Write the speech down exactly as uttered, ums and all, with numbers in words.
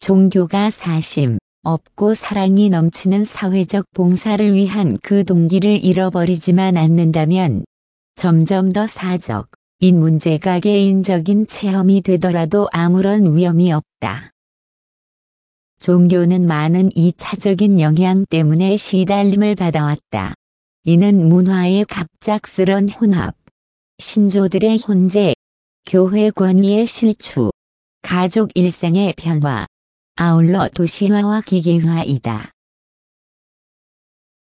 종교가 사심 없고 사랑이 넘치는 사회적 봉사를 위한 그 동기를 잃어버리지만 않는다면 점점 더 사적인 문제가 개인적인 체험이 되더라도 아무런 위험이 없다. 종교는 많은 이차적인 영향 때문에 시달림을 받아왔다. 이는 문화의 갑작스런 혼합, 신조들의 혼재, 교회 권위의 실추, 가족 일상의 변화, 아울러 도시화와 기계화이다.